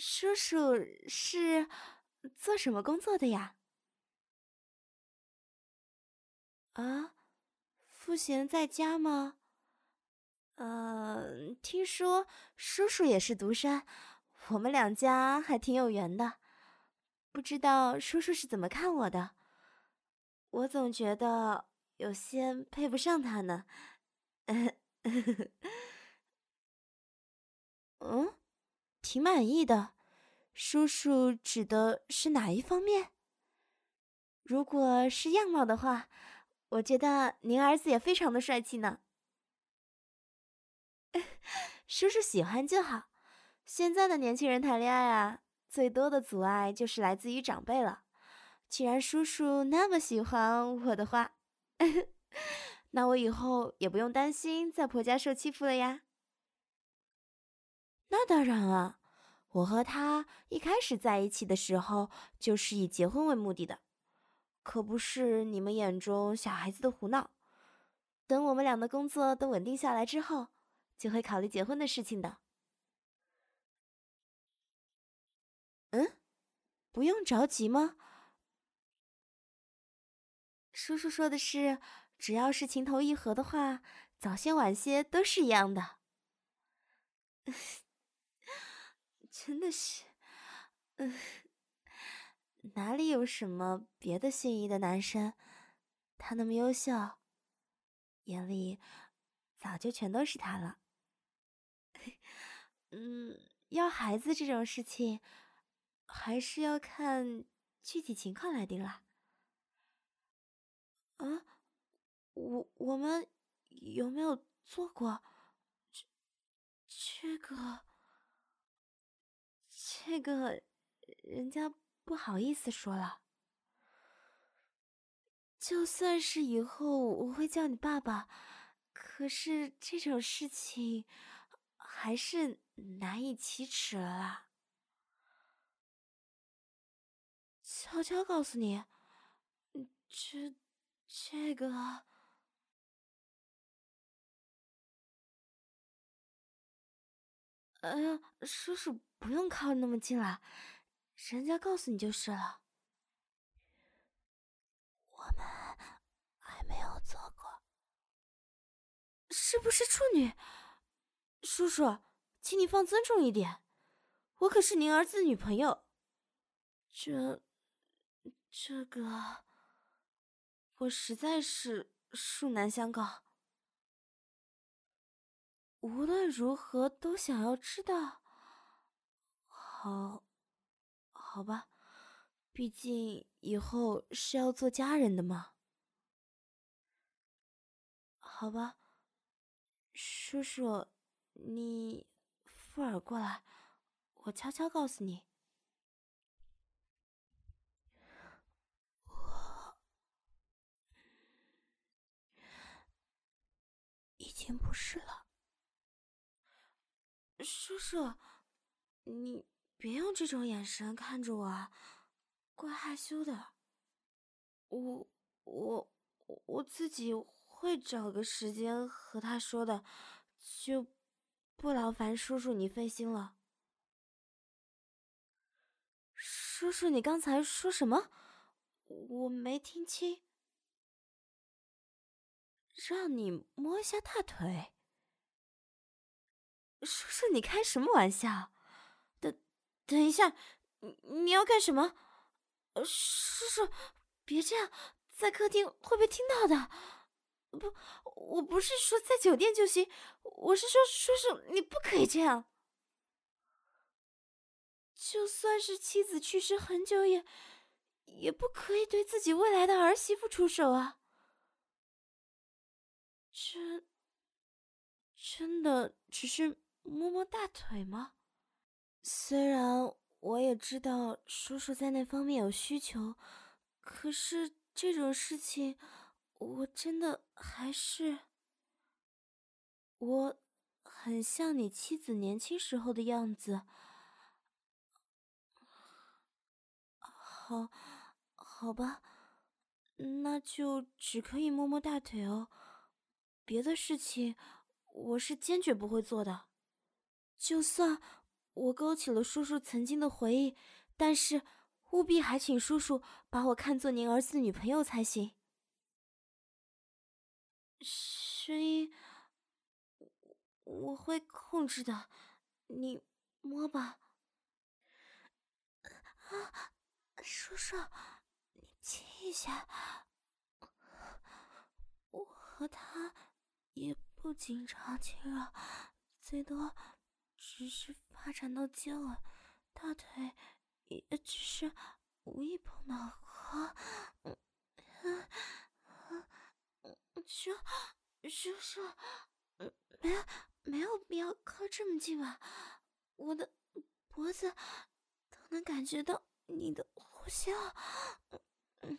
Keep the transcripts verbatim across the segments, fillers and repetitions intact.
叔叔是做什么工作的呀？啊，赋闲在家吗？呃，听说叔叔也是独生，我们两家还挺有缘的。不知道叔叔是怎么看我的？我总觉得有些配不上他呢。嗯，挺满意的。叔叔指的是哪一方面？如果是样貌的话，我觉得您儿子也非常的帅气呢。叔叔喜欢就好。现在的年轻人谈恋爱啊，最多的阻碍就是来自于长辈了。既然叔叔那么喜欢我的话，那我以后也不用担心在婆家受欺负了呀。那当然了，我和他一开始在一起的时候就是以结婚为目的的，可不是你们眼中小孩子的胡闹。等我们俩的工作都稳定下来之后，就会考虑结婚的事情的。嗯，不用着急吗？叔叔说的是，只要是情投意合的话，早些晚些都是一样的。真的是，嗯，哪里有什么别的心仪的男生？他那么优秀，眼里早就全都是他了。嗯，要孩子这种事情，还是要看具体情况来定啦。啊，我我们有没有做过？这个这个，人家不好意思说了。就算是以后我会叫你爸爸，可是这种事情还是难以启齿了啦。悄悄告诉你，嗯这这个，哎呀，叔叔不用靠那么近了，人家告诉你就是了。我们还没有做过，是不是处女？叔叔，请你放尊重一点，我可是您儿子的女朋友。这这个，我实在是恕难相告。无论如何都想要知道。好，好吧，毕竟以后是要做家人的嘛。好吧，叔叔，你附耳过来，我悄悄告诉你，我已经不是了。叔叔，你别用这种眼神看着我啊，怪害羞的。我我我自己会找个时间和他说的，就不劳烦叔叔你费心了。叔叔，你刚才说什么？我没听清。让你摸一下大腿？叔叔，你开什么玩笑？等等一下，你你要干什么？呃，叔叔，别这样，在客厅会被听到的。不，我不是说在酒店就行，我是说，叔叔，你不可以这样。就算是妻子去世很久也，也不可以对自己未来的儿媳妇出手啊。真真的只是摸摸大腿吗？虽然我也知道叔叔在那方面有需求，可是这种事情，我真的还是……我很像你妻子年轻时候的样子。好，好吧，那就只可以摸摸大腿哦，别的事情我是坚决不会做的。就算我勾起了叔叔曾经的回忆，但是务必还请叔叔把我看作您儿子女朋友才行。声音我会控制的，你摸吧。啊，叔叔，你亲一下。我和他也不经常亲热，最多只是发展到接吻，大腿也只是无意碰到过。嗯嗯嗯，叔叔叔，嗯，没有没有必要靠这么近吧？我的脖子都能感觉到你的呼吸了。嗯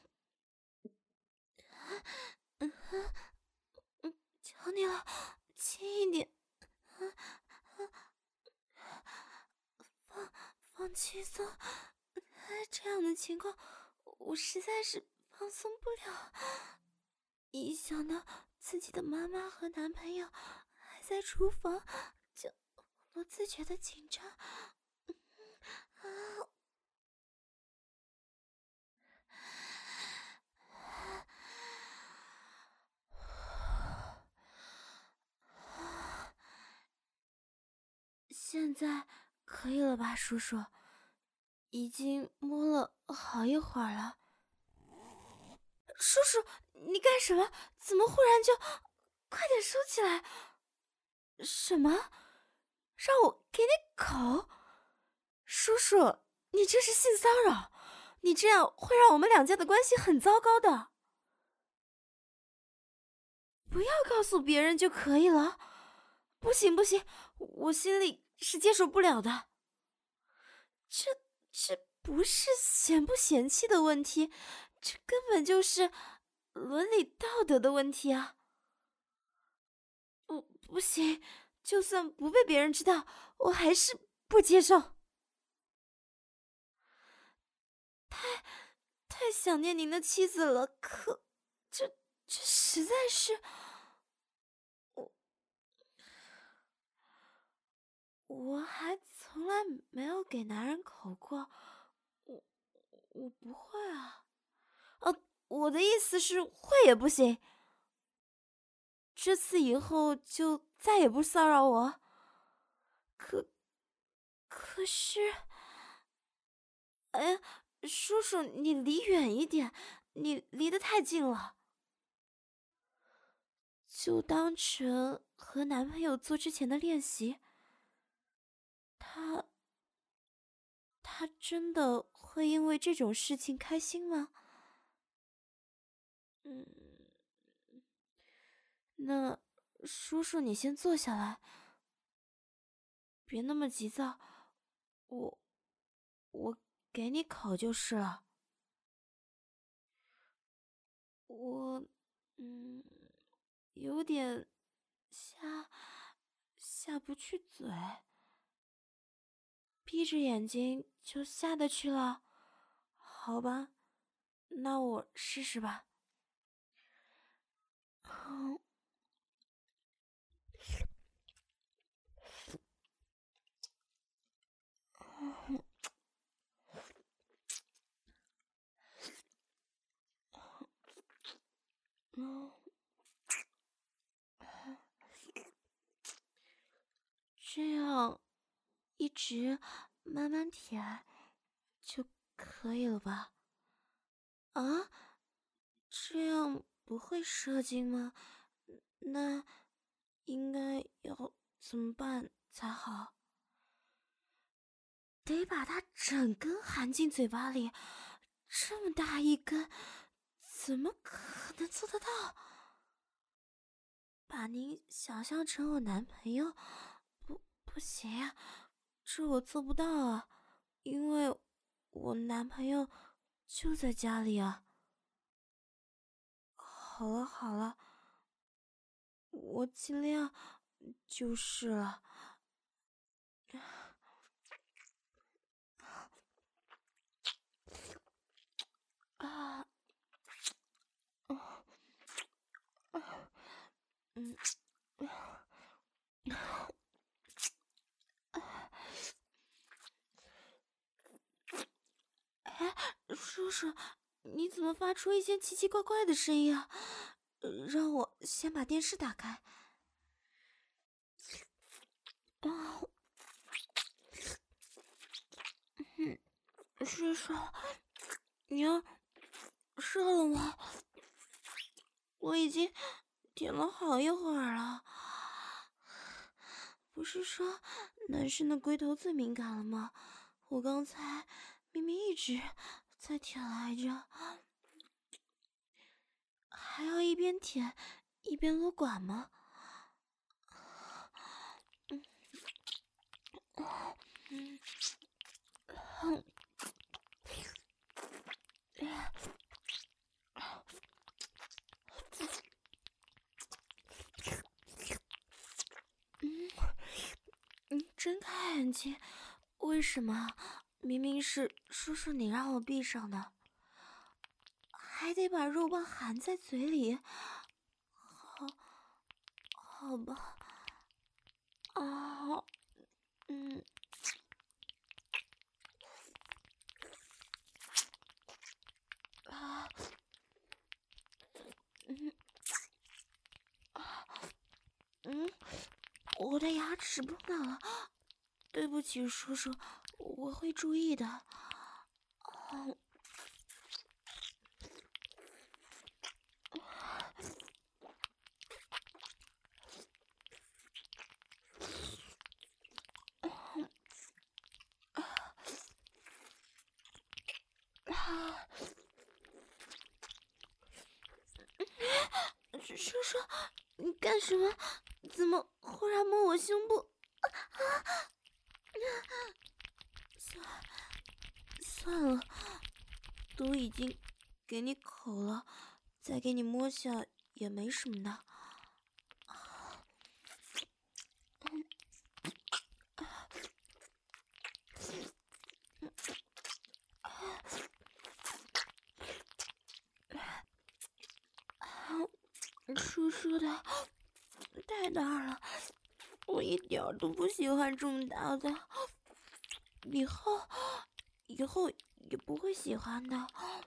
嗯嗯嗯，求你了，轻一点。嗯嗯，放放轻松。这样的情况，我实在是放松不了。一想到自己的妈妈和男朋友还在厨房，就不自觉的紧张。啊！现在可以了吧，叔叔？已经摸了好一会儿了。叔叔，你干什么？怎么忽然就……快点收起来！什么？让我给你口？叔叔，你这是性骚扰，你这样会让我们两家的关系很糟糕的。不要告诉别人就可以了。不行不行，我心里是接受不了的。这这不是嫌不嫌弃的问题，这根本就是伦理道德的问题啊！不不行，就算不被别人知道，我还是不接受。太太想念您的妻子了，可这这实在是……我我还从来没有给男人口过，我我不会啊。哦，我的意思是会也不行。这次以后就再也不骚扰我。可可是，哎呀，叔叔，你离远一点，你离得太近了。就当成和男朋友做之前的练习。他他真的会因为这种事情开心吗？嗯，那叔叔你先坐下来，别那么急躁，我我给你口就是了。我嗯有点下下不去嘴，闭着眼睛就下得去了。好吧，那我试试吧。嗯嗯，这样一直慢慢舔就可以了吧？啊，这样不会射精吗？那应该要怎么办才好？得把它整根含进嘴巴里，这么大一根，怎么可能做得到？把您想象成我男朋友，不不行呀，这我做不到啊，因为我男朋友就在家里啊。好了好了，我尽量就是了。啊，嗯， 叔，你怎么发出一些奇奇怪怪的声音啊？让我先把电视打开。啊，嗯，叔叔，你要射了吗？我已经点了好一会儿了。不是说男生的龟头最敏感了吗？我刚才明明一直在舔来着，还要一边舔一边撸管吗？嗯嗯嗯嗯，睁开眼睛，为什么明明是叔叔你让我闭上的，还得把肉棒含在嘴里？好，好吧，啊，嗯，啊，嗯，嗯，我的牙齿碰到了，对不起，叔叔，我会注意的。哦，啊，叔叔，你干什么？怎么忽然摸我胸部？啊啊！算算了，都已经给你口了，再给你摸下也没什么的。叔叔的太大了，我一点儿都不喜欢这么大的，以后以后也不会喜欢的。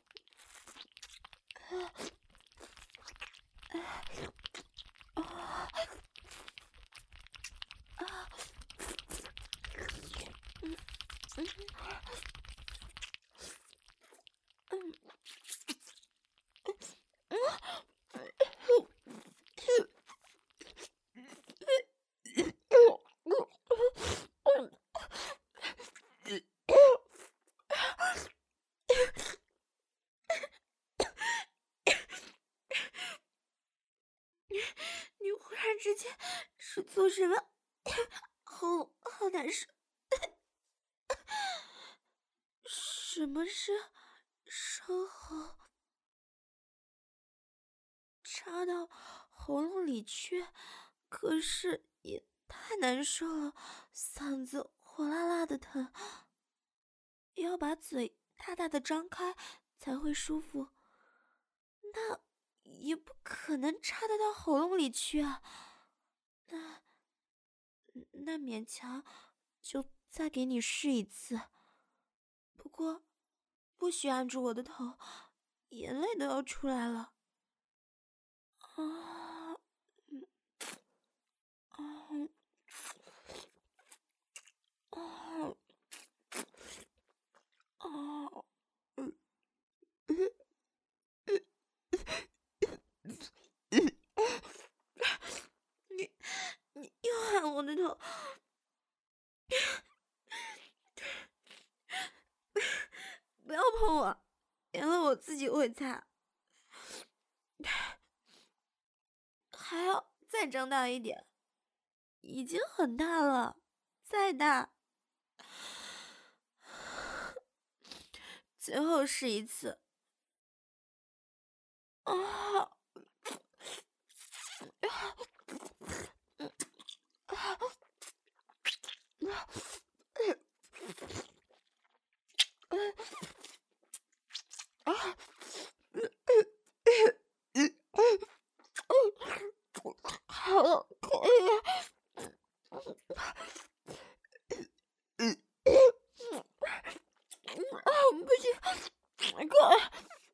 你忽然之间是做什么？喉咙好难受。什么是生喉？插到喉咙里去？可是也太难受了，嗓子火辣辣的疼，要把嘴大大的张开才会舒服。那也不可能插得到喉咙里去啊。那那勉强就再给你试一次，不过不许按住我的头，眼泪都要出来了。啊，嗯，啊，啊，啊，嗯，你你又按我的头，不要碰我，眼泪我自己会擦。还要再张大一点，已经很大了，再大。最后试一次。啊！好了，可以了。啊，不行， 快！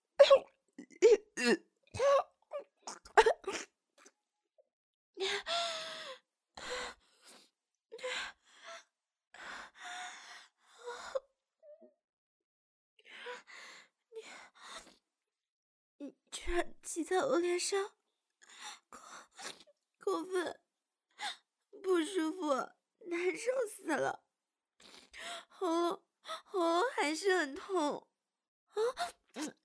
你居然骑在我脸上，过过分，不舒服，难受死了，喉咙喉咙还是很痛。啊，嗯，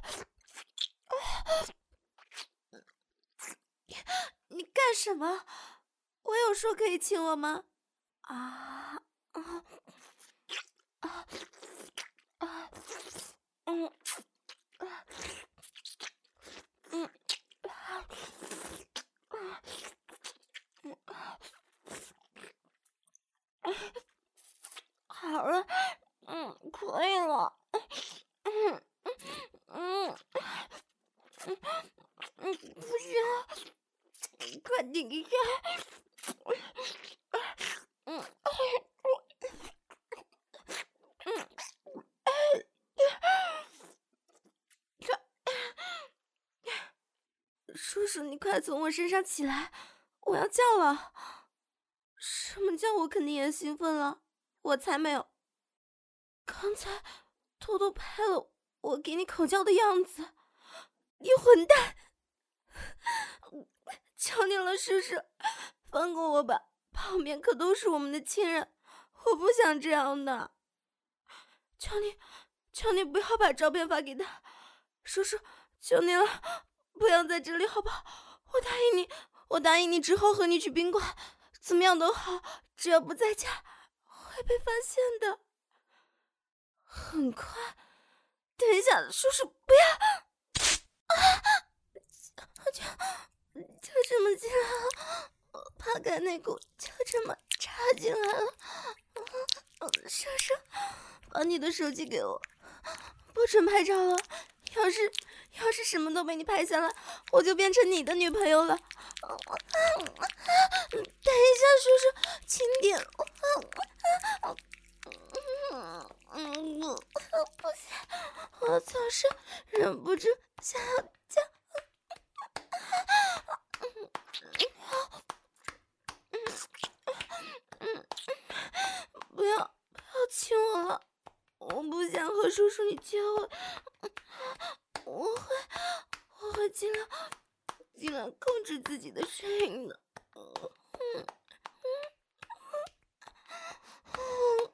你干什么？我有说可以亲我吗？啊啊啊啊！嗯啊嗯啊嗯啊！好了，嗯，可以了。嗯嗯嗯嗯嗯，不行了，快停开！嗯嗯，叔叔，你快从我身上起来，我要叫了。什么叫我肯定也兴奋了？我才没有，刚才偷偷拍了我给你口交的样子，你混蛋！求你了，叔叔，放过我吧，旁边可都是我们的亲人，我不想这样的。求你，求你不要把照片发给他，叔叔，求你了，不要在这里好不好？我答应你，我答应你之后和你去宾馆，怎么样都好，只要不在家，会被发现的。很快，等一下，叔叔不要！啊！就就这么进来了，我扒开内裤，就这么插进来了。嗯，叔叔，把你的手机给我，不准拍照了。要是要是什么都被你拍下来，我就变成你的女朋友了。等一下，叔叔，轻点。嗯嗯，不行，我总是忍不住想要叫。不要不要亲我了，我不想和叔叔你接吻。我会我会尽量尽量控制自己的声音的。嗯嗯，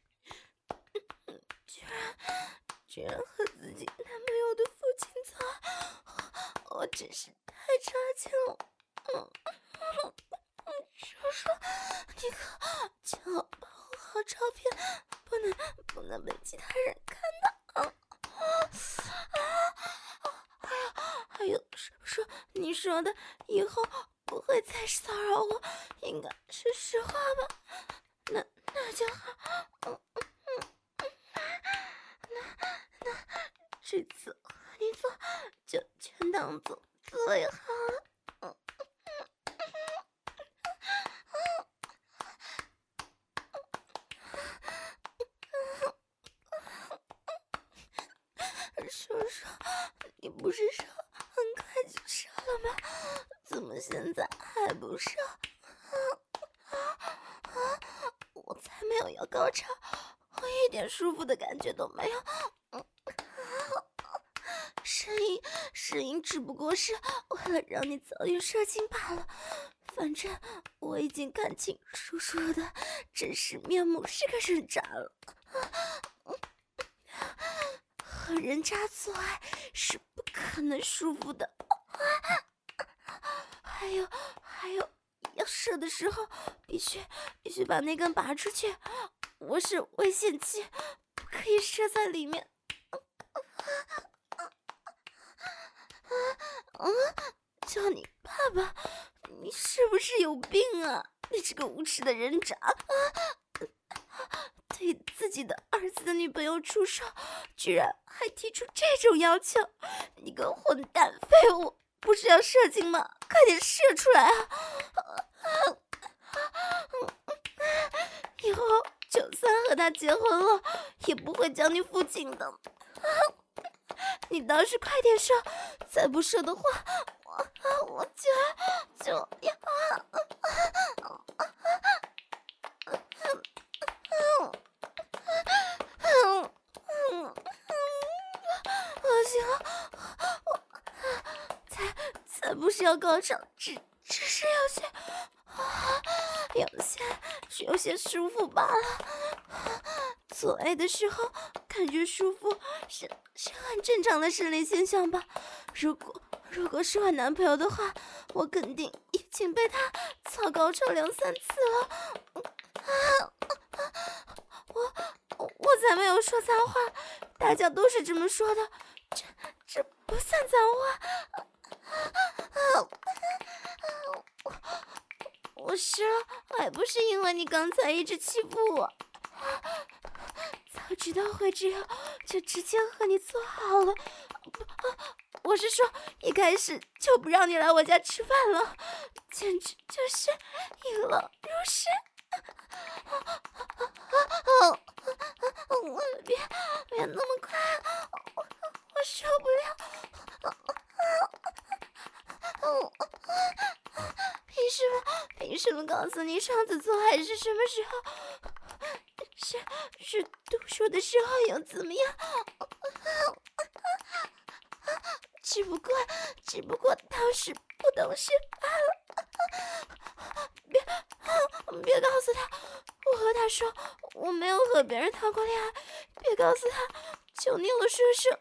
居然居然和自己男朋友的父亲做爱，我我真是太差劲了。嗯嗯，叔叔，你可请我保护好照片，不能不能被其他人看到。啊啊！还有还有，叔叔，你说的以后不会再骚扰我，应该是实话吧？那那就好。嗯嗯嗯，那那这次和你做就全当做自慰好了。嗯叔叔，你不是说很快就射了吗？怎么现在还不射？啊啊！我才没有要高潮，我一点舒服的感觉都没有。嗯，声音声音只不过是为了让你早点射精罢了。反正我已经看清叔叔的真实面目是个人渣了。和人渣做爱是不可能舒服的。还有还有，要射的时候必须必须把那根拔出去。我是危险期，不可以射在里面。嗯，叫你爸爸，你是不是有病啊？你这个无耻的人渣！啊，对自己的儿子的女朋友出手，居然还提出这种要求！你个混蛋废物，不是要射精吗？快点射出来啊！以后就算和他结婚了，也不会将你父亲的。 你倒是快点射，再不射的话，我我就就要。恶心了，我才才不是要高潮，只只是有些有些只有些舒服罢了。做爱的时候感觉舒服是是很正常的生理现象吧？如果如果是我男朋友的话，我肯定已经被他操高潮两三次了。我我才没有说脏话，大家都是这么说的，这这不算脏话。我我湿了，还不是因为你刚才一直欺负我。早知道会这样，就直接和你做好了。我是说，一开始就不让你来我家吃饭了，简直就是引狼入室。别别那么快，我我受不了。凭什么？凭什么告诉你上次做爱是什么时候？是是读书的时候又怎么样？只不过只不过当时不懂事罢了。别别告诉他，我和他说我没有和别人谈过恋爱。别告诉他，求你了，叔叔。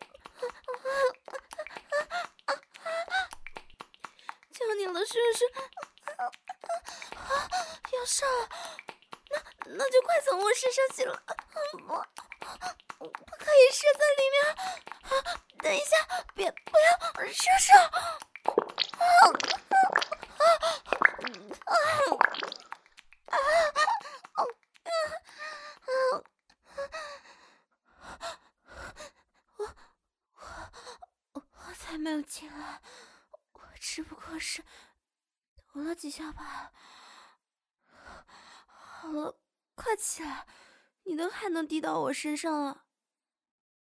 求你了，叔叔。要上了，那那就快从我身上起了。我不可以射在里面。等一下，别不要，叔叔。我我我才没有进来，我只不过是抖了几下罢了。好了，快起来，你的汗都滴到我身上了。